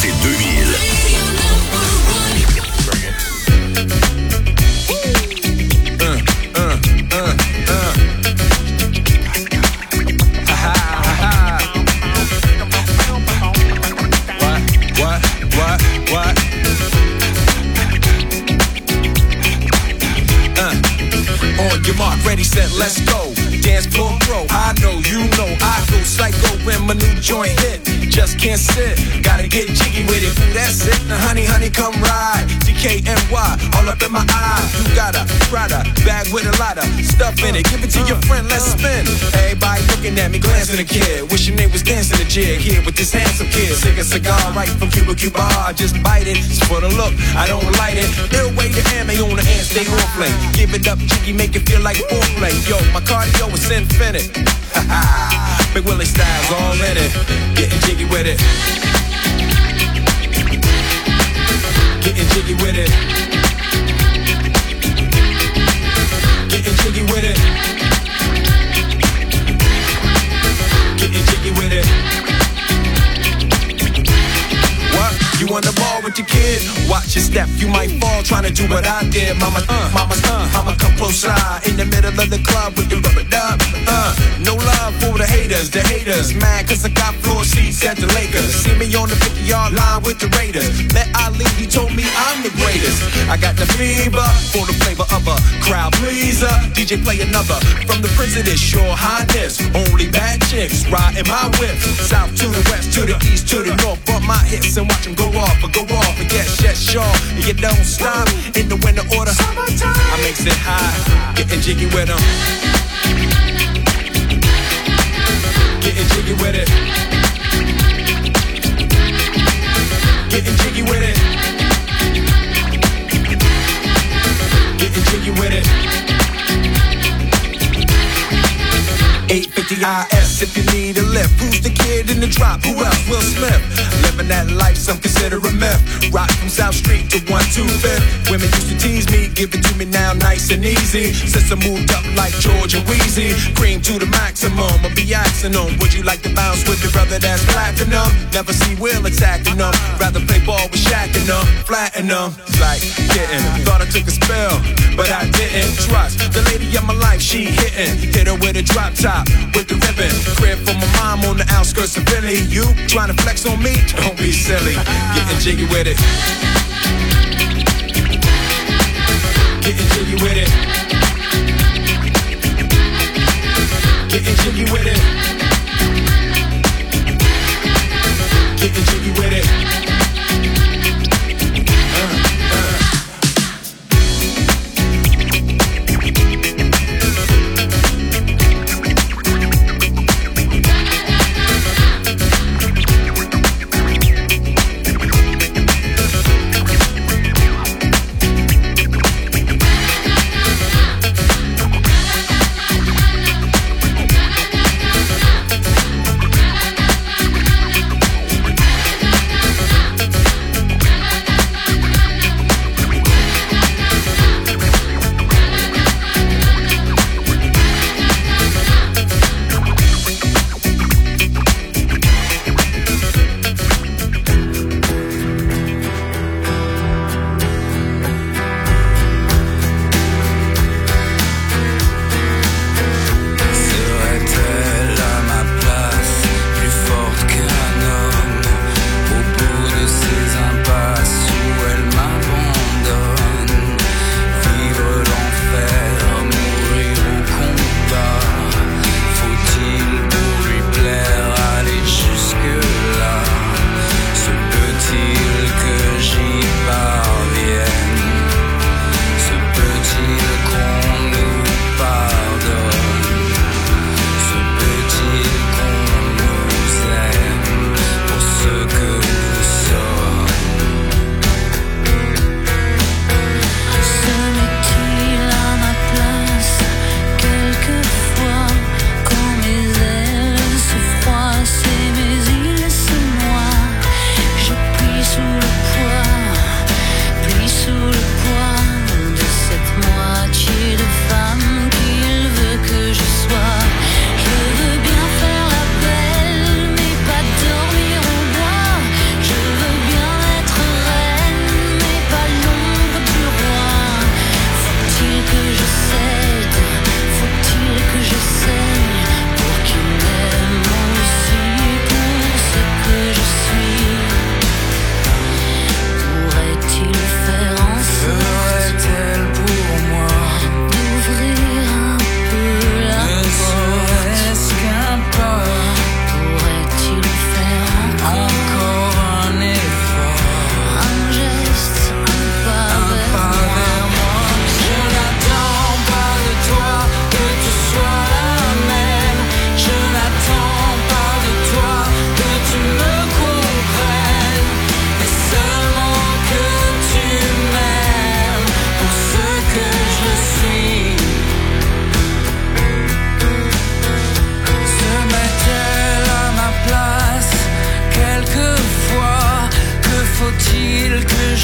l'été 2000. Your mark, ready, set, let's go. Dance floor pro, I know, you know, I go psycho when my new joint hit. Just can't sit, gotta get jiggy with it. Ooh, that's it, now honey, come ride. DKNY, all up in my eye. You got a Prada bag with a lot of stuff in it. Give it to your friend, let's spin. Everybody looking at me, glancing a kid. Wishing they was dancing a jig here with this handsome kid. Sick a cigar right from Cuba Cuba. I just bite it, it's for the look, I don't light it. Ill way to ammo on the hand, stay on play. Give it up, jiggy, make it feel like foreplay. Yo, my cardio is infinite. Big Willie style's all in it. Getting jiggy with it. Getting jiggy with it. Getting jiggy with it. Getting jiggy with it. What? You on the ball with your kid? Watch your step, you might fall trying to do what I did. Mama, come close side in the middle of the club with the rubber dub. No love for the haters, mad cause I got floor seats at the Lakers. See me on the 50-yard line with the Raiders. Met Ali, he told me I'm the greatest. I got the fever for the flavor of a crowd pleaser. DJ play another from the Prince of this Your Highness. Only bad chicks riding my whip. South to the west, to the east, to the north. Bump my hips and watch them go off. And yes, sure. And you don't stop in the winter order. Summertime. I makes it high, getting jiggy with them. Getting jiggy with it. Getting jiggy with it. Getting jiggy with it. 850 IS if you need a lift. Who's the kid in the drop? Who else? Will Smith. Living that life, some consider a myth. Rock from South Street to 125th. Women used to tease me, give it to me now nice and easy. Since I moved up like George and Wheezy, cream to the maximum. I'll be asking them, would you like to bounce with your brother that's platinum? Never see Will attacking them. Rather play ball with Shaq and them, flatten them. Like getting, thought I took a spell, but I didn't. Trust the lady of my life, she hitting. Hit her with a drop top. With the ribbon, crib for my mom on the outskirts of Philly. You trying to flex on me? Don't be silly. Getting jiggy with it. Getting jiggy with it. Getting jiggy with it. Getting jiggy with it.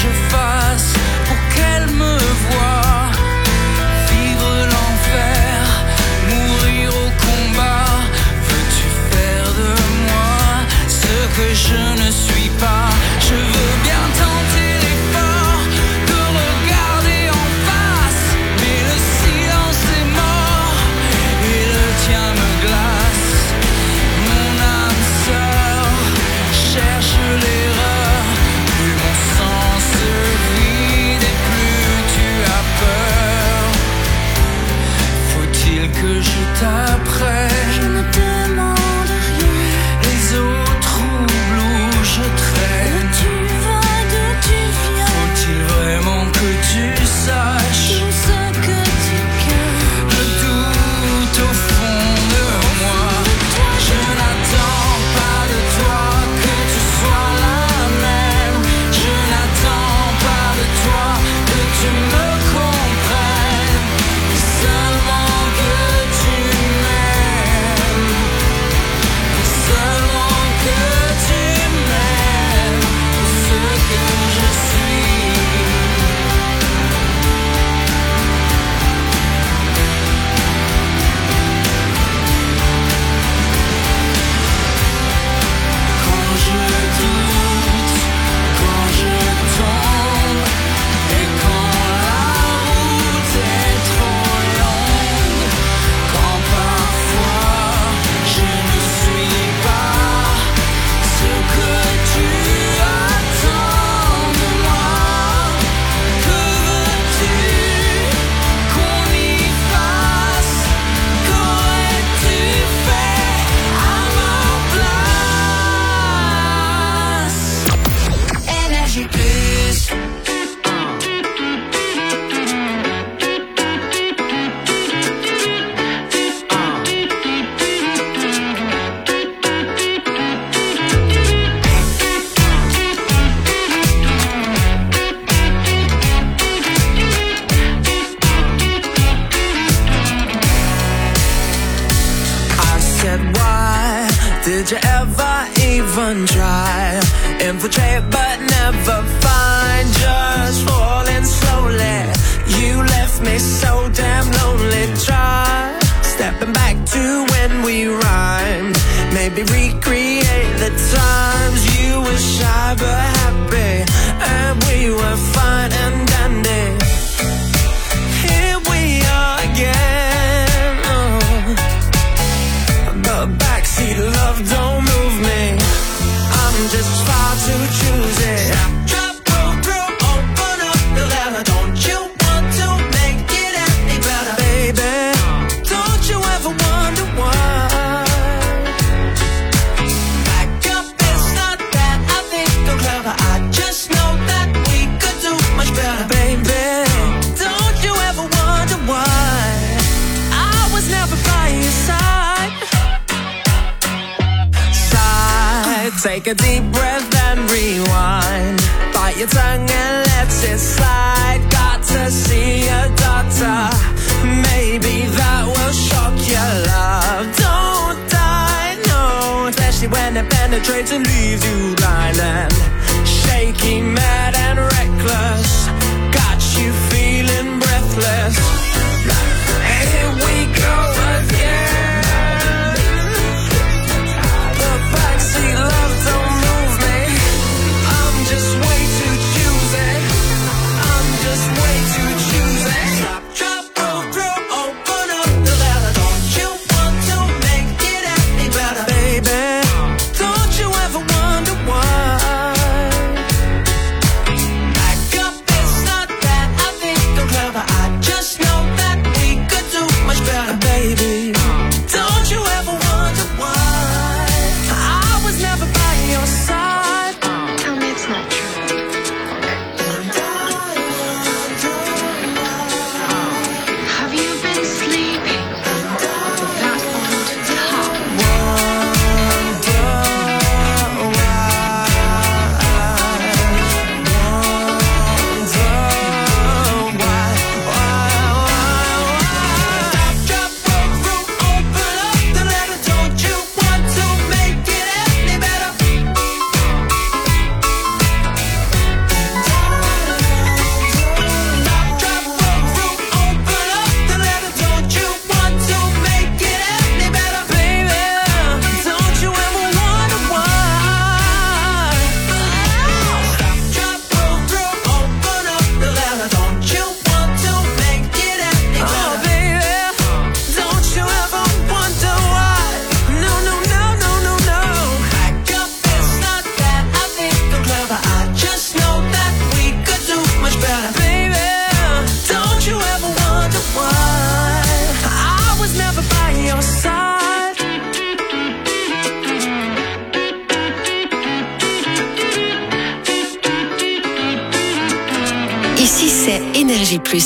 je fasse pour qu'elle me voie? Vivre l'enfer, mourir au combat. Veux-tu faire de moi ce que je ne suis pas? Je veux bien tenter l'effort de regarder en face, mais le silence est mort et le tien me glace. Mon âme sœur cherche l'erreur, plus mon sang se vide et plus tu as peur. Faut-il que je t'apprenne? Je me demande rien. Les eaux troubles où je traîne. Où tu vas, d'où tu viens. Faut-il vraiment que tu saches Tout ce que tu caches. le doute au fond de moi? Je n'attends pas de toi que tu sois la même. Je n'attends pas de toi que tu me comprennes. Seulement que tu m'aimes. Seulement que tu m'aimes pour ce que je suis. Quand je doute, quand je tombe, et quand la route est trop longue, quand parfois je ne suis pas ce que tu attends de moi. Que veux-tu qu'on y fasse? Qu'aurais-tu fait à ma place? Énergie plus. I said, why did you ever even try? Infiltrate but never find. Just falling slowly. You left me so damn lonely. Try stepping back to when we rhymed. Maybe recreate the times you were shy but happy, and we were fine and dandy. Here we are again. But backseat love don't move me. I'm just far too choosy. Drop, roll through, open up the letter. Don't you want to make it any better, baby? Don't you ever wonder why? Back up, it's not that I think I'm clever. I just know that we could do much better, baby. Don't you ever wonder why I was never by your side? Take a deep breath and rewind. Bite your tongue and let it slide. Got to see a doctor. Maybe that will shock your love. Don't die, no. Especially when it penetrates and leaves you blind and shaky, mad and reckless. Got you feeling breathless. Here we go again. The backseat love don't move me. I'm just way too choosy. I'm just way too choosy. Stop, drop, roll through, open up the letter. Don't you want to make it any better, baby? Don't you ever wonder why? Ici, c'est Énergie Plus.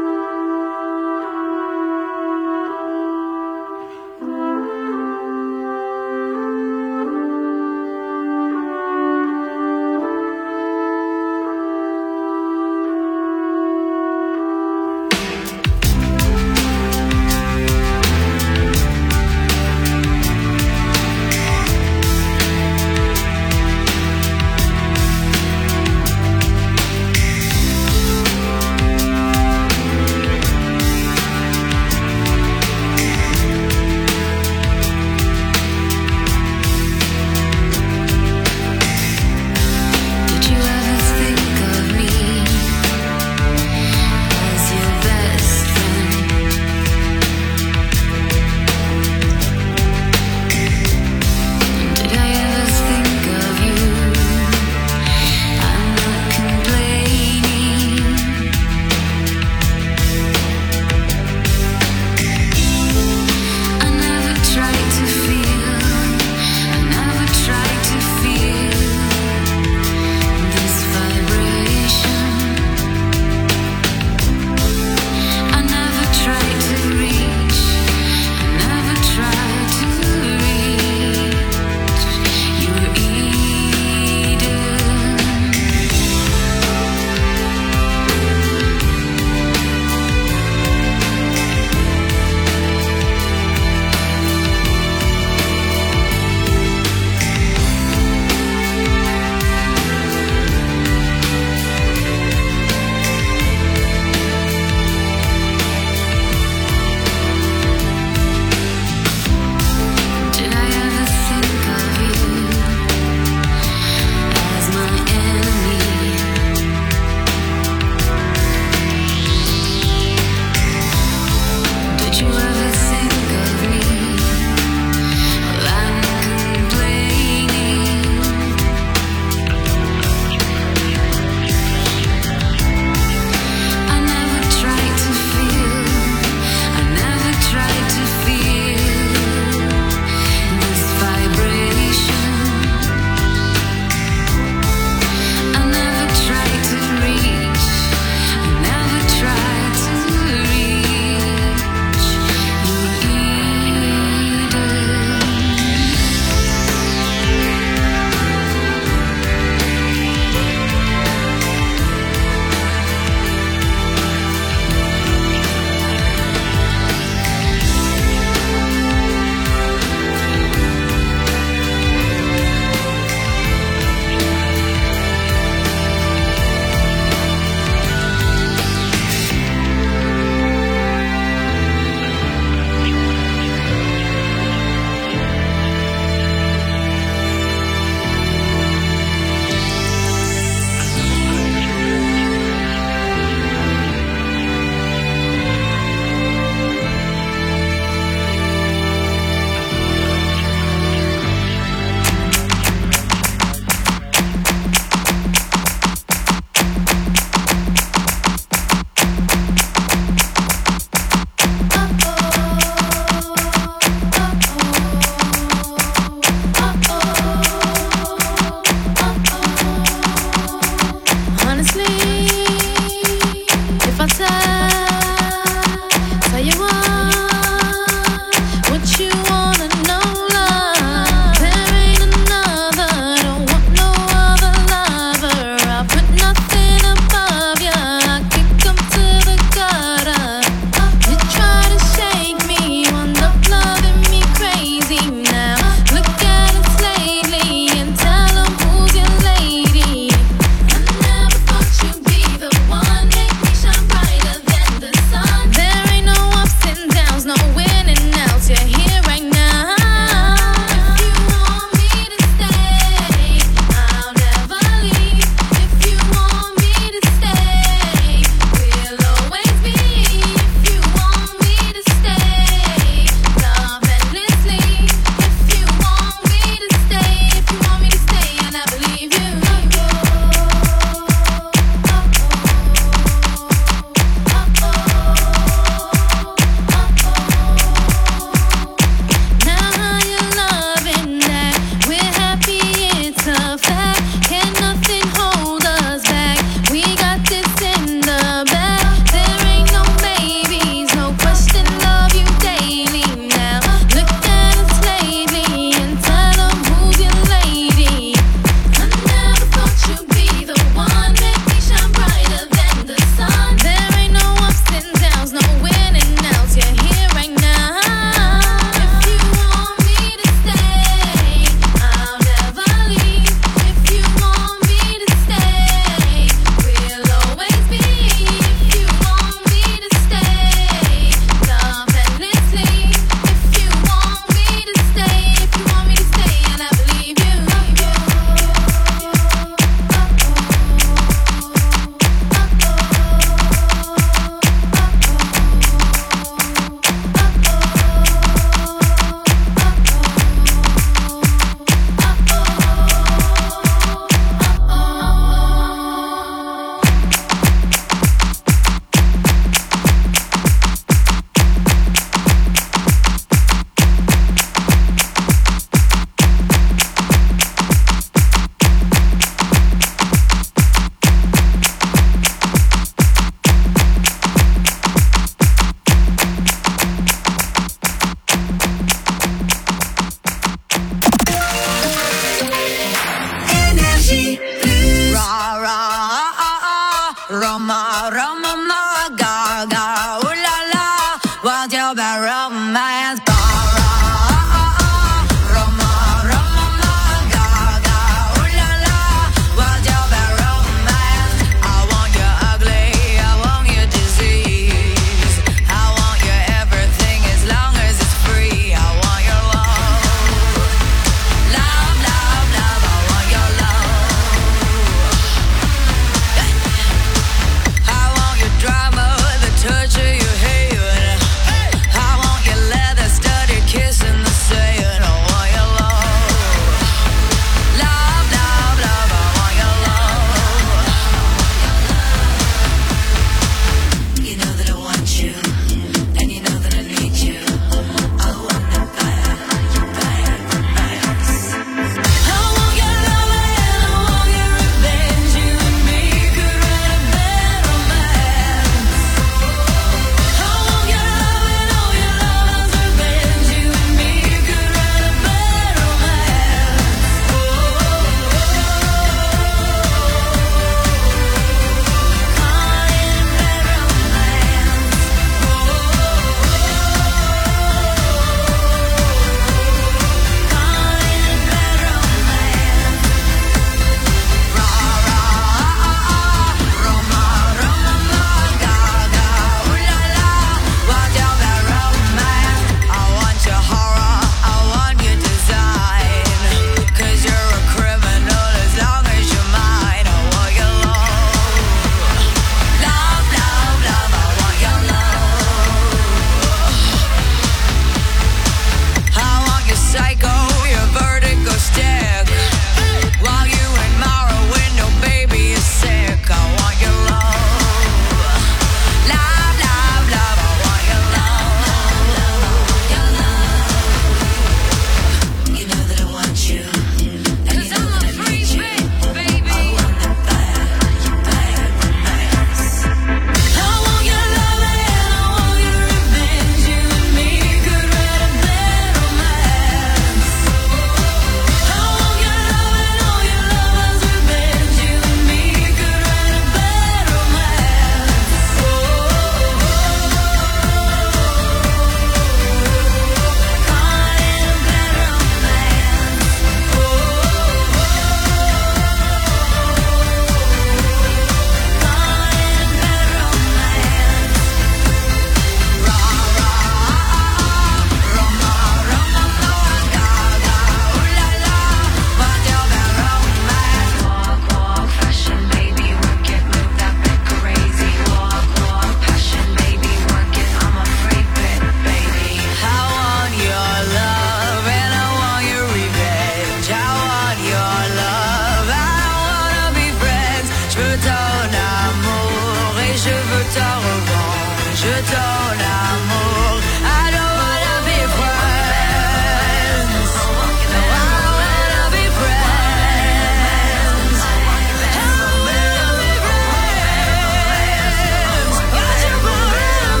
je donne l'amour. I don't wanna be friends. No, I don't wanna be friends. I don't wanna be friends. Why'd you borrow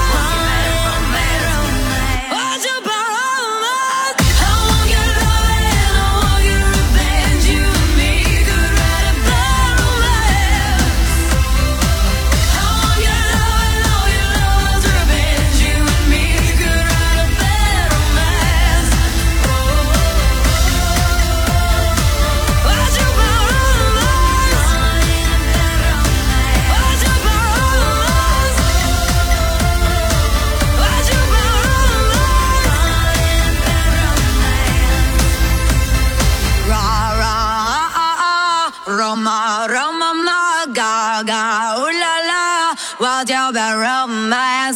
mine? Why'd you borrow mine? I want your love and I want your revenge. You and me could write a bad romance. I want your love and all your love's revenge. You and me could write a bad romance. Why'd you borrow mine? Why'd you borrow mine? Why'd you borrow mine? Ra ra Roma Roma ma ga ga ooh la la, what's your bad romance?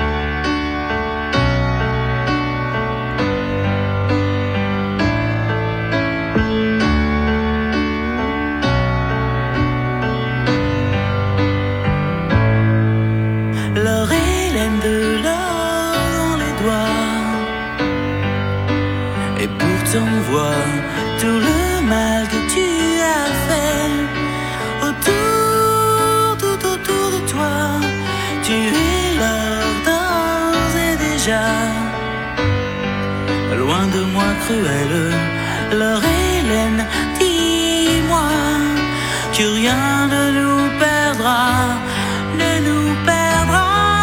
Leur Hélène de l'or dans les doigts. Et pourtant vois tout le mal que tu as fait. Tout autour de toi, tu es l'or d'ores et déjà. Loin de moi cruelle, leur Hélène, dis-moi que rien ne nous perdra, ne nous perdra.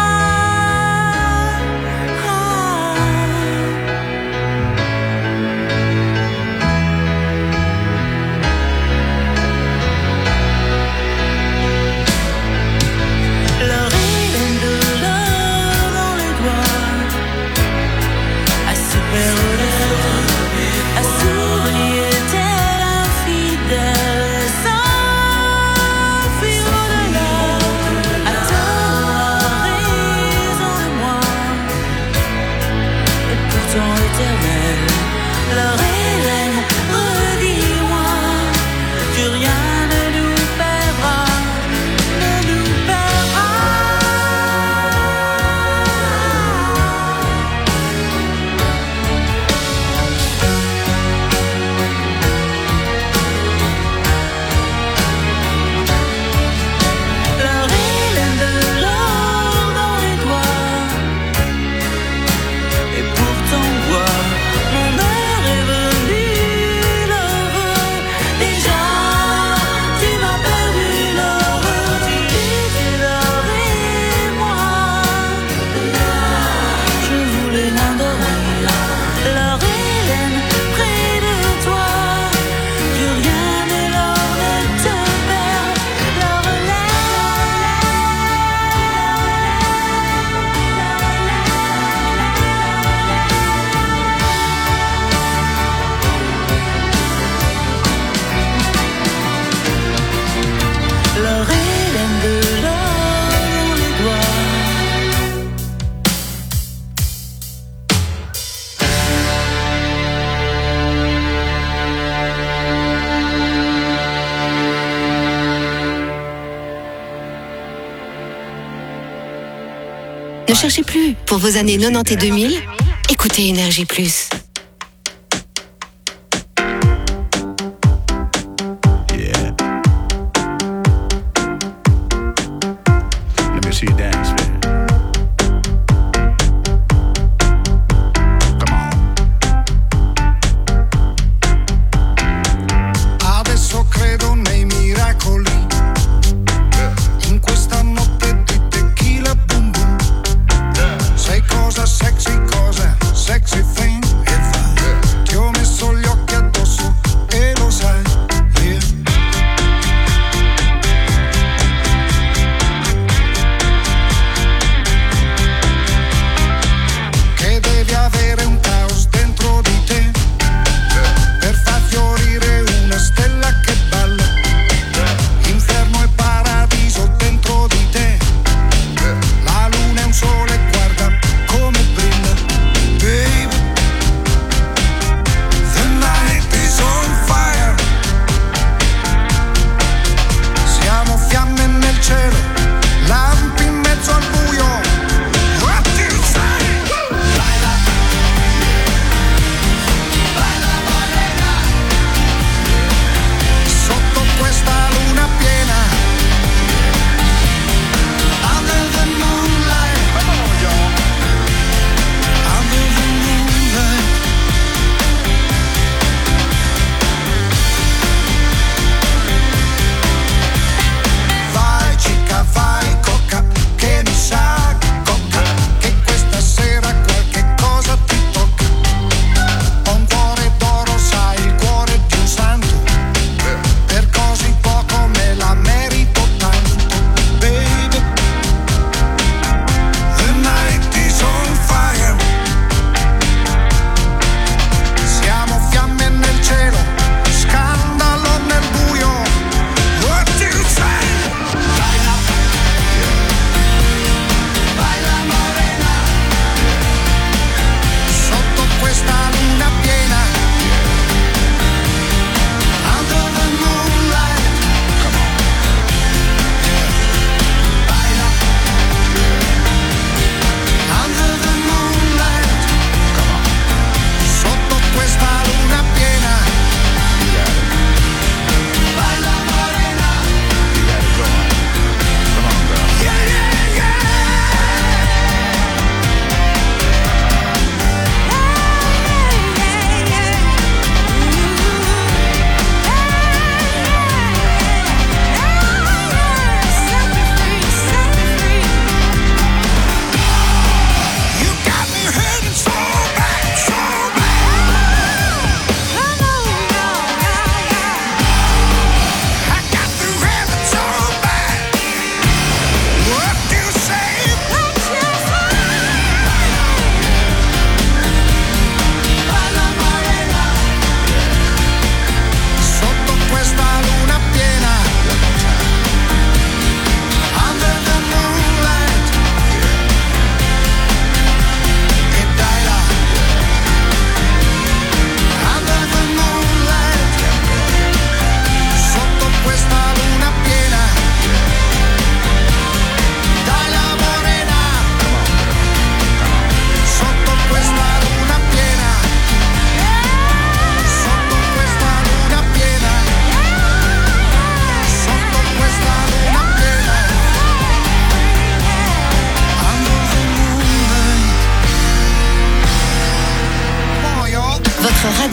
Leur Hélène de l'or dans les doigts, à se perdre, à sourire tel infidèle, s'enfuir au-delà, attendre raison de moi, et pourtant éternelle. Leur Hélène, redis-moi que rien ne nous perdra, ne nous perdra. Leur Hélène de l'or dans les doigts. Et pourtant vois, mon heure est venue, l'heure. Déjà, tu m'as perdu l'heure. Tu étais l'heure et moi. Je voulais m'endormir. Leur Hélène près de toi. Que rien ne l'or ne te perd. Leur Leur Hélène de l'or dans les doigts. Ne cherchez plus. Pour vos années 90 et 2000, écoutez Énergie Plus. Yeah. Let me see you dance, man. Come on. Adesso credo nei miracoli. In questa notte di tequila boom boom. Sei cosa sexy thing.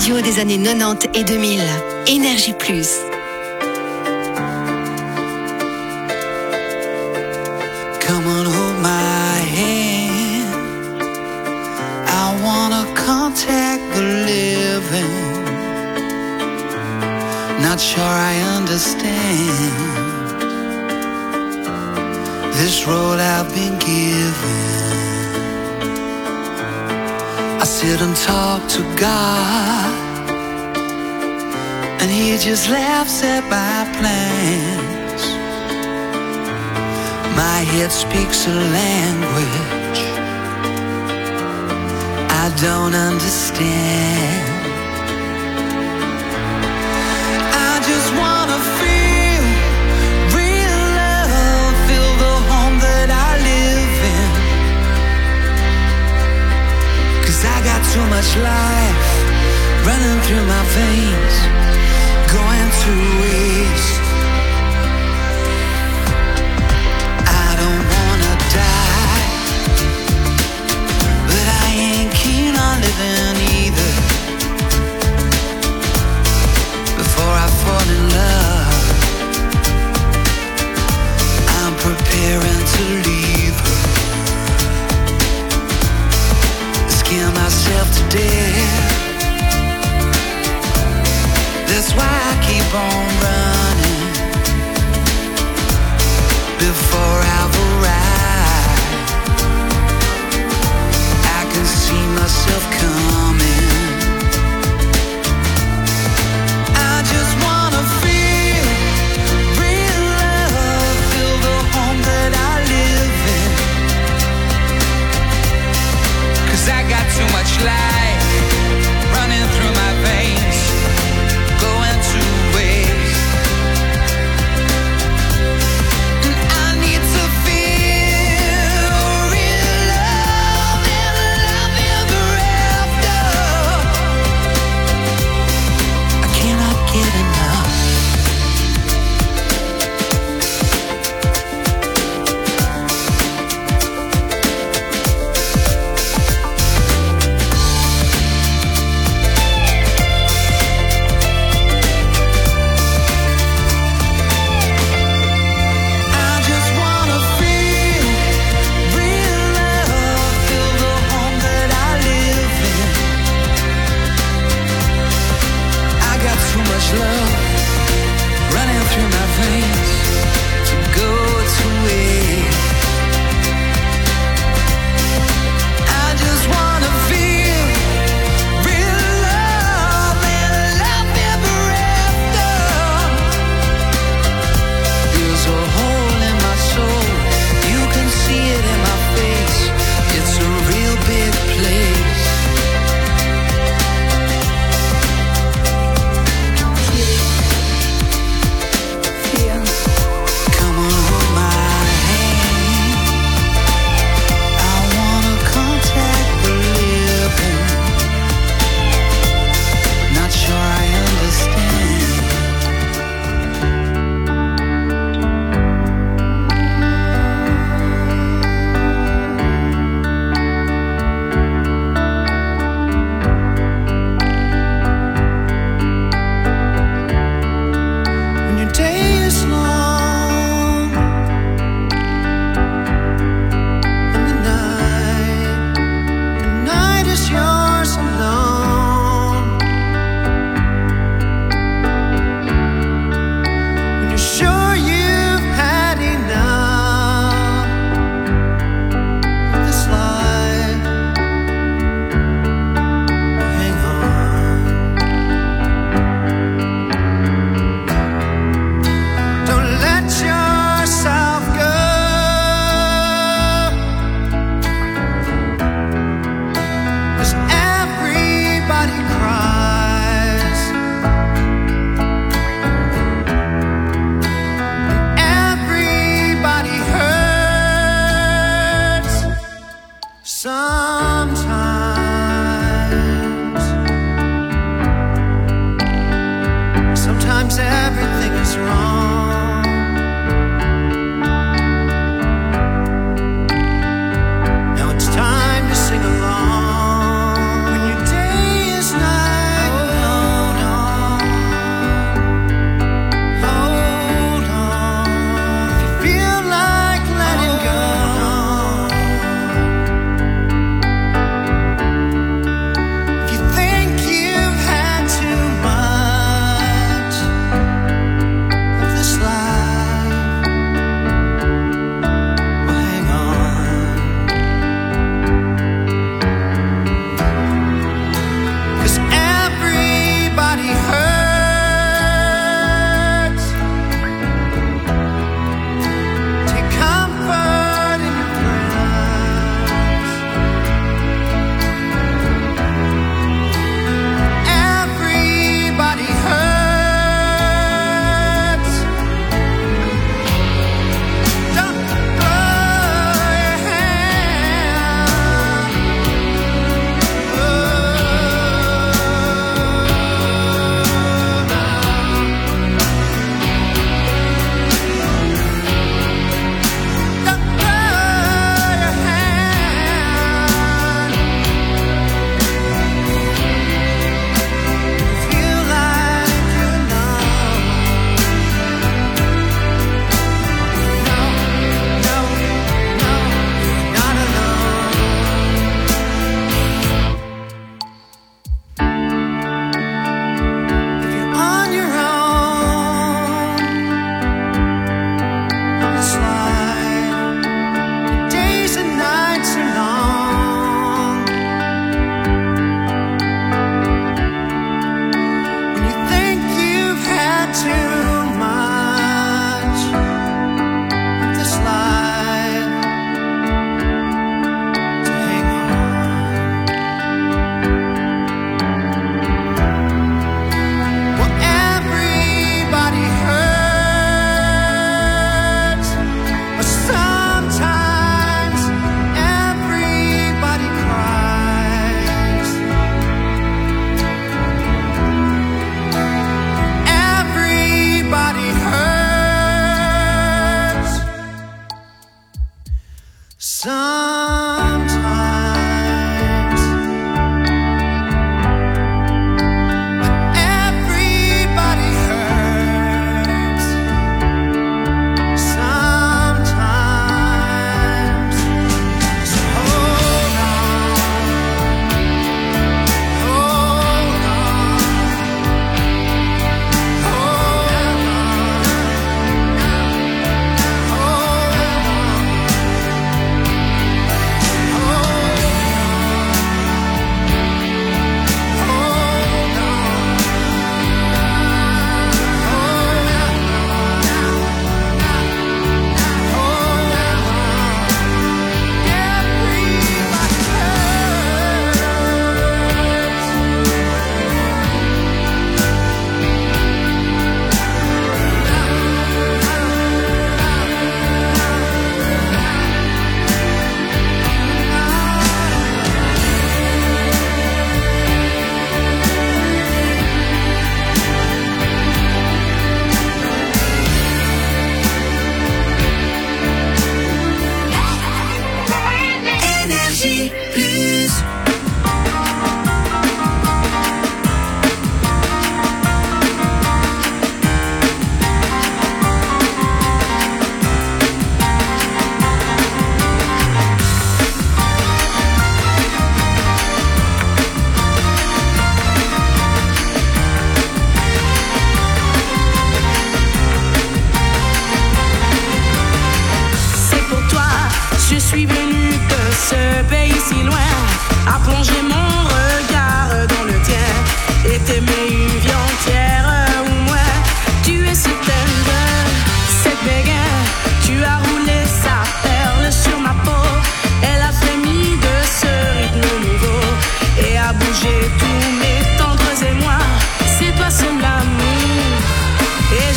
radio des années 90 et 2000. Énergie Plus. Come on, hold my hand. I wanna contact the living. Not sure I understand this road I've been given. I sit and talk to God, and He just laughs at my plans. My head speaks a language I don't understand. I just wanna feel real love, feel the home that I live in. 'Cause I got too much life running through my veins, going to waste. I don't wanna die, but I ain't keen on living either. Before I fall in love, I'm preparing to leave her. Scare myself to death. That's why I keep on running before I've arrived. I can see myself coming. I just wanna feel real love, feel the home that I live in. 'Cause I got too much life running through my veins, going to waste. And I need to feel real love and love ever after. I cannot get enough. I just wanna feel real love, feel the home that I live in. I got too much love running through my veins to go to waste. I just wanna feel real love and love ever after. There's a hole in my soul, you can see it in my face. It's a real big place. Come on, hold my hand. I wanna contact the living. Not sure I understand. When your day is long and the night is yours alone. When you're sure you've had enough of this life, hang on. Don't let yourself go. 'Cause everybody cries, everybody hurts sometimes. Sometimes everything is wrong. Now it's time to sing along. When your day is night,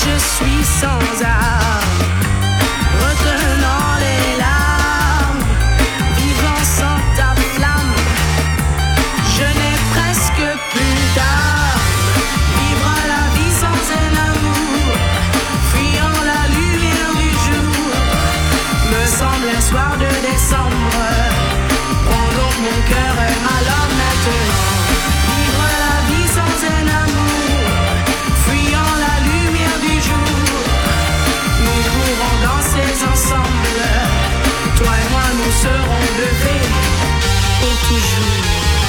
je suis sans âme, retenant les larmes, vivant sans ta flamme. Je n'ai presque plus d'âme. Vivre la vie sans un amour, fuyant la lumière du jour, me semble un soir de décembre. Prends donc mon cœur et ma langue maintenant. Vivre la vie sans un amour, fuyant la lumière du jour, nous pourrons danser ensemble. Toi et moi nous serons levés pour toujours.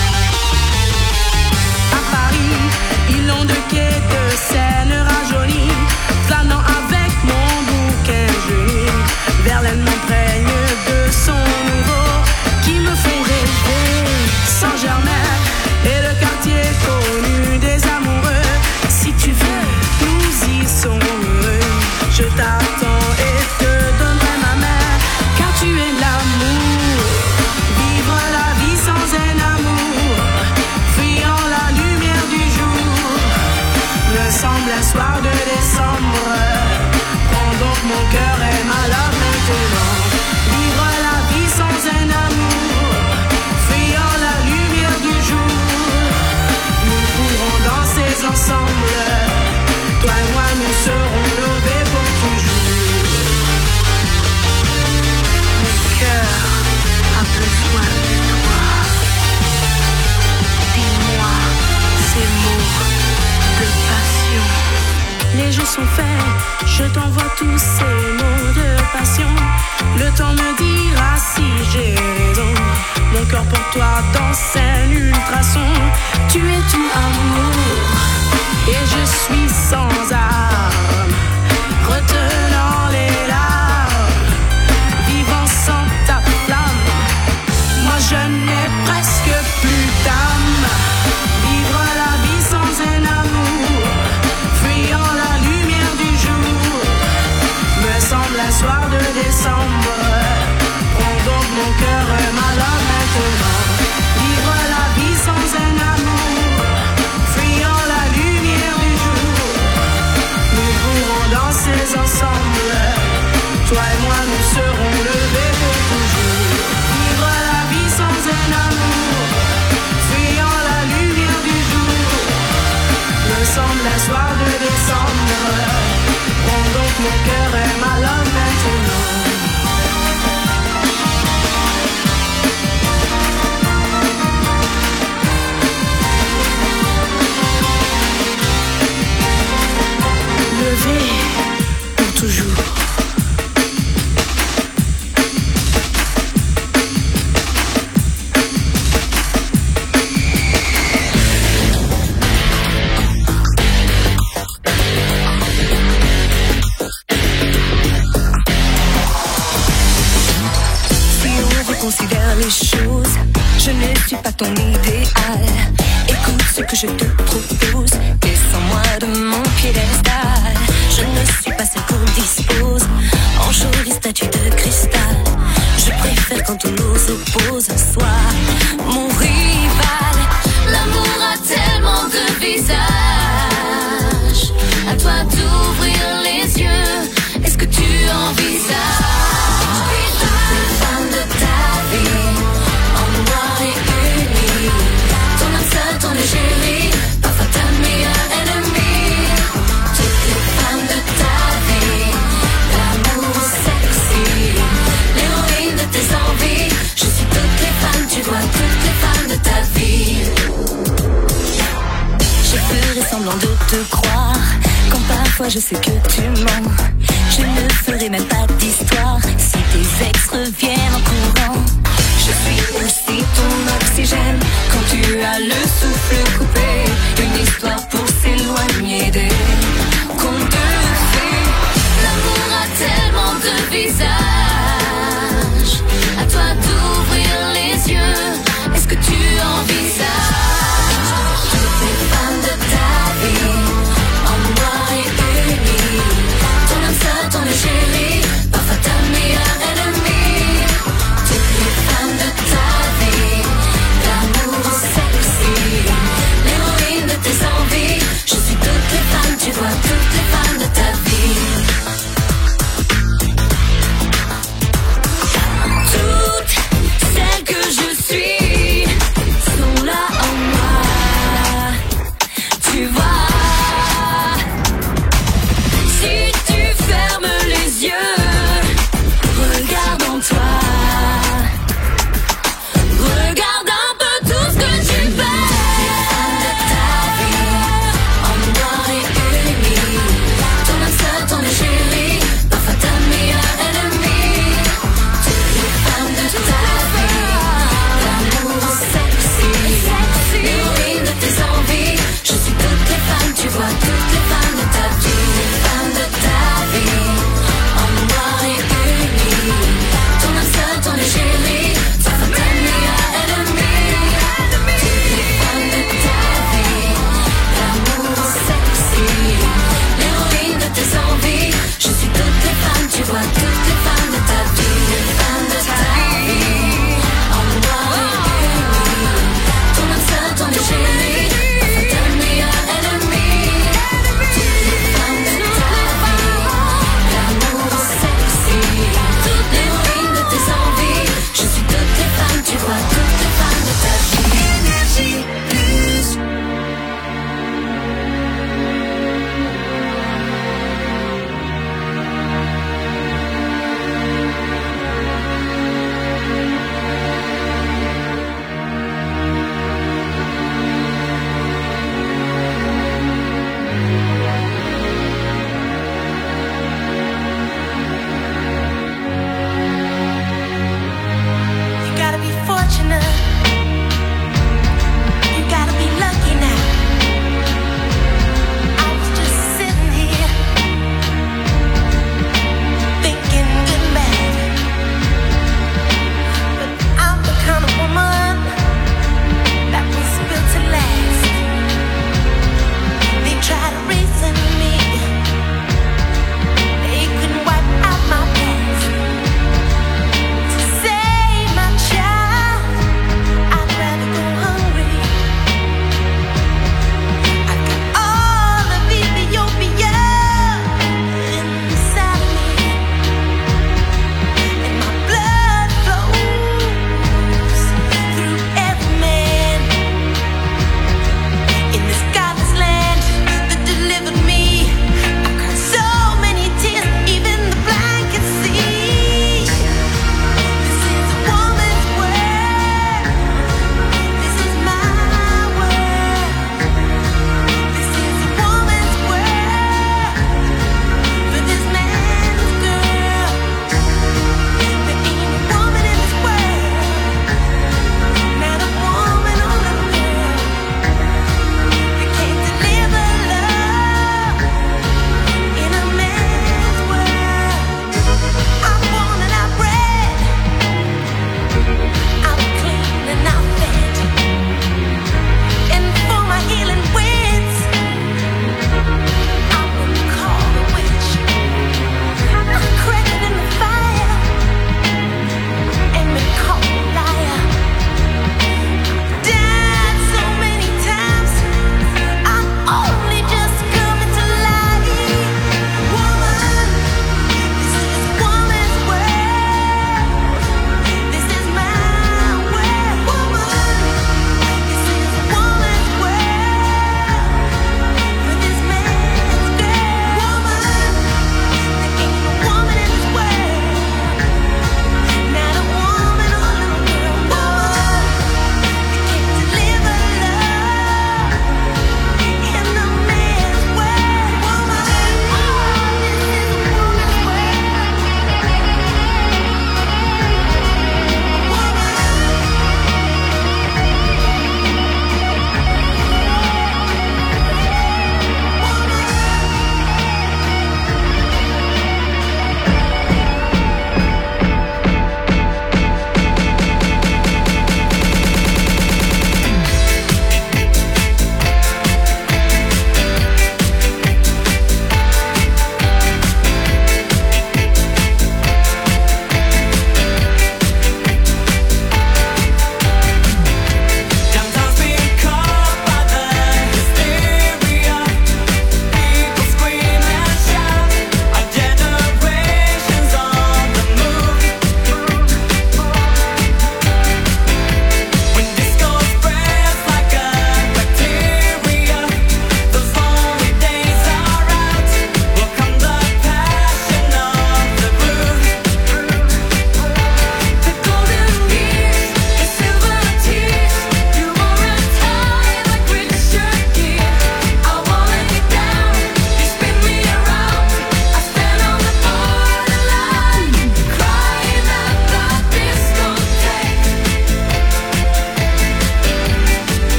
À Paris, ils ont de quais de Seine rajeunis, flânant avec mon bouquin joli. Verlaine m'imprègne de son nouveau qui me font rêver. Saint-Germain et le quartier connu des amoureux. Si tu veux, nous y sommes. Je t'attends et te donnerai ma main, car tu es l'amour. Vivre la vie sans un amour, fuyant la lumière du jour, me semble un soir de décembre. Prends donc mon cœur et ma langue maintenant. Vivre la vie sans un amour, fuyant la lumière du jour, nous pourrons danser ensemble. Toi et moi nous serons levés pour toujours. Mon cœur a besoin de toi. Dis-moi ces mots de passion. Les jeux sont faits, je t'envoie tous ces mots de passion. Le temps me dira si j'ai raison. Mon cœur pour toi danse un ultrason. Tu es tout amour et je suis sans âme, retenant les larmes, vivant sans ta flamme. Moi je n'ai presque plus d'âme. Vivre la vie sans un amour, fuyant la lumière du jour, me semble un soir de décembre. Prends donc mon cœur et ma langue maintenant. Vivre la vie sans un amour, fuyant la lumière du jour, nous pourrons danser ensemble. Toi et moi nous serons levés pour toujours. Vivre la vie sans un amour, fuyant la lumière du jour, me semble un soir de décembre. Prends donc mon cœur et ma langue maintenant. Levé pour toujours. Si on reconsidère les choses, je ne suis pas ton idéal. Écoute ce que je te propose, descends-moi de mon piédestal. Je ne suis pas celle qu'on dispose en jolie statue de cristal. Je préfère quand on nous oppose, soit mon rival. L'amour a tellement de visages, à toi d'ouvrir les yeux. Est-ce que tu envisages toutes les femmes de ta vie en noir et uni? Ton âme seule, ton égérie, parfois ta meilleure ennemie. Toutes les femmes de ta vie, l'amour sexy, l'héroïne de tes envies. Je suis toutes les femmes, tu vois toutes les femmes de ta vie. Je ferai semblant de te croire quand parfois je sais que tu mens. Je ne ferai même pas d'histoire si tes ex reviennent en courant. Je suis aussi ton oxygène quand tu as le souffle coupé. Une histoire pour s'éloigner des